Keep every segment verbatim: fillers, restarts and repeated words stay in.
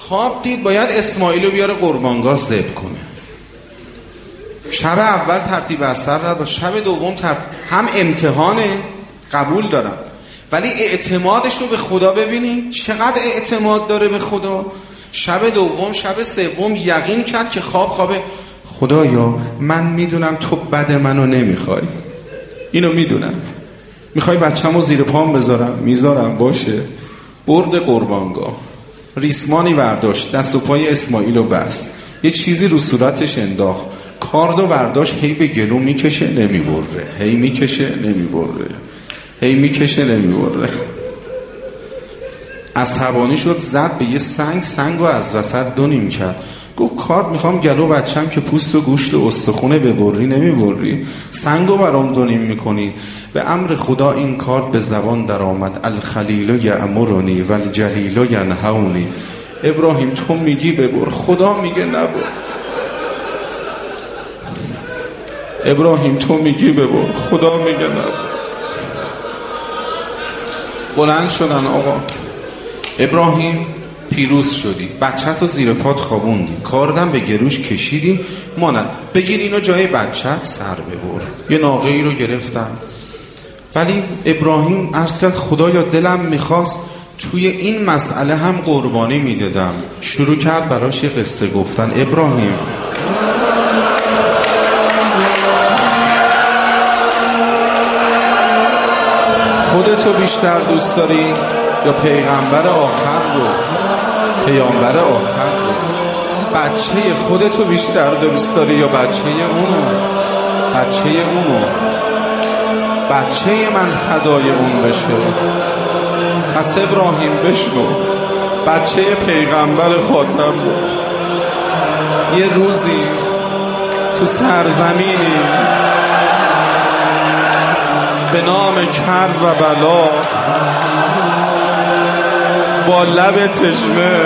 خواب دید باید اسماعیل رو بیاره قربانگاه ذبح کنه. شب اول ترتیب اثر نداشت، شب دوم ترتیب، هم امتحانه قبول دارم، ولی اعتمادش رو به خدا ببینید چقدر اعتماد داره به خدا. شب دوم شب سوم یقین کرد که خواب خوابه. خدایا من میدونم تو بد منو نمیخوای، اینو میدونم، میخوای بچه‌مو زیر پام بذارم، میذارم، باشه. برد قربانگاه، ریسمانی ورداشت، دست و پای اسماعیل رو بست، یه چیزی رو صورتش انداخت، کاردو ورداشت، هی به گلو میکشه نمیبره، هی میکشه نمیبره، هی میکشه نمیبره. عصبانی شد، زد به یه سنگ، سنگ رو از وسط دو نیم کرد. گفت کارد میخوام گلو بچم که پوست و گوشت و استخونه ببری، نمیبری، سنگ رو برام دو نیم میکنی. به امر خدا این کارد به زبان در آمد. الخلیل یأمرنی والجلیل ینهونی. ابراهیم تو میگی ببر، خدا میگه نبر. ابراهیم تو میگی ببر، خدا میگه نبر. بلند شدن آقا. ابراهیم پیروز شدی، بچه تو زیر پات خوابوندی، کاردم به گروش کشیدی، ماند بگیر اینو جای بچت سر ببر. یه ناقه ای رو گرفتن، ولی ابراهیم عرض کرد خدایا دلم میخواست توی این مسئله هم قربانی میدادم. شروع کرد براش یه قصه گفتن. ابراهیم خودتو بیشتر دوست داری یا پیغمبر آخر رو، پیامبر آخر رو؟ بچه خودتو بیشتر دوست داری یا بچه اونو؟ بچه اونو. بچه من فدای اون بشه. پس ابراهیم بشنو، بچه پیغمبر خاتم رو. یه روزی تو سرزمینی به نام کرب و بلا با لب تشنه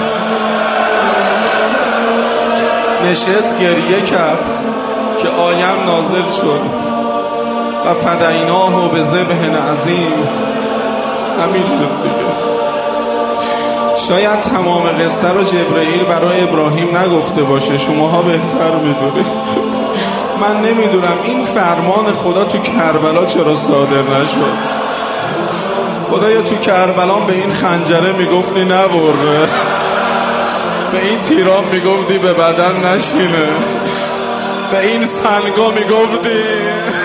نشست گریه کرد که آیم نازل شد و فدیناه به ذبح عظیم. همین شد دیگه. شاید تمام قصه رو جبرئیل برای ابراهیم نگفته باشه، شماها بهتر میدونید. من نمیدونم این فرمان خدا تو کربلا چرا صادر نشد. خدایا تو کربلا به این خنجره میگفتی نبره، به این تیران میگفتی به بدن نشینه، به این سنگا میگفتی